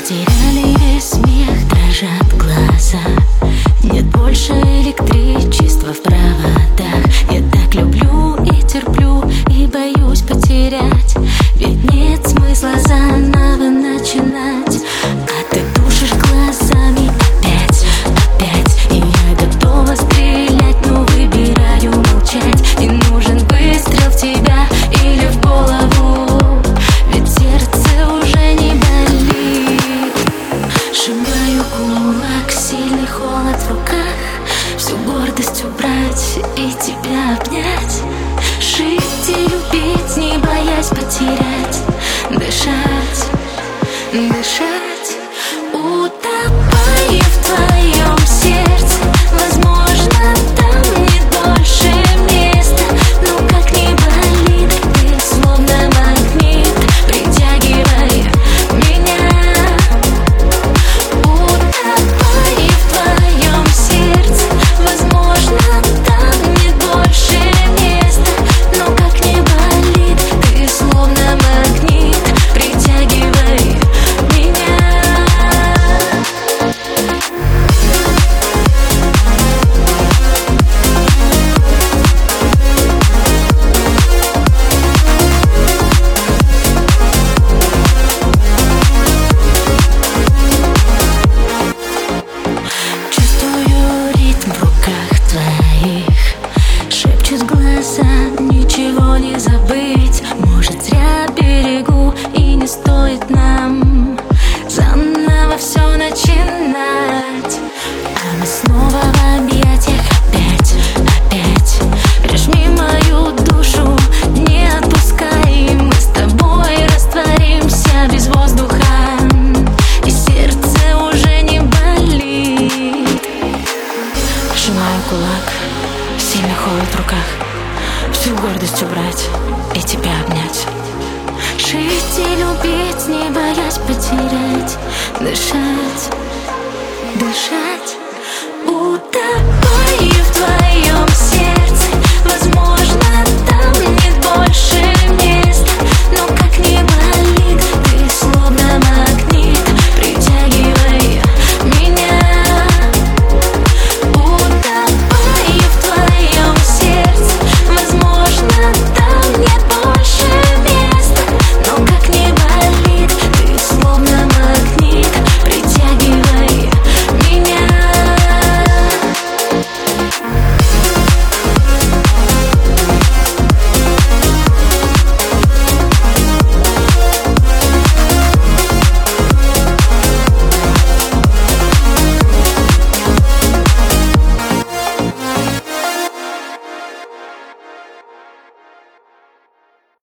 Потеряли весь смех, дрожат глаза. Нет больше электричества в проводах. Я так люблю и терплю, и боюсь потерять. Ведь нет смысла заново начинать. А ты тушишь глазами опять, опять. И я готова стрелять, но выбираю молчать. И нужен выстрел в тебя или в голову, ведь сердце уже не болит. Сжимаю кулак, сильный холод в руках. Всю гордость убрать и тебя обнять. Жить и любить, не боясь потерять. Дышать, дышать, утопая в твоем сердце. Возможно, там не дольше места, но как ни болит, ты словно магнит, притягивая меня. Утопая в твоем сердце. Возможно, там не дольше места, но как ни болит, ты словно магнит, притягивая меня. Чувствую ритм в руках твоих, шепчут глаза, ничего не забыть. Может, зря берегу, и не стоит нам заново все начинать. А мы снова в объятиях опять, опять. Прижми мою душу, не отпускай. Мы с тобой растворимся без воздуха, и сердце уже не болит. Сжимаю кулак, сильный холод в руках. Всю гордость убрать и тебя обнять. Жить и любить, не боясь потерять. Дышать, дышать, утопая в твоем сердце.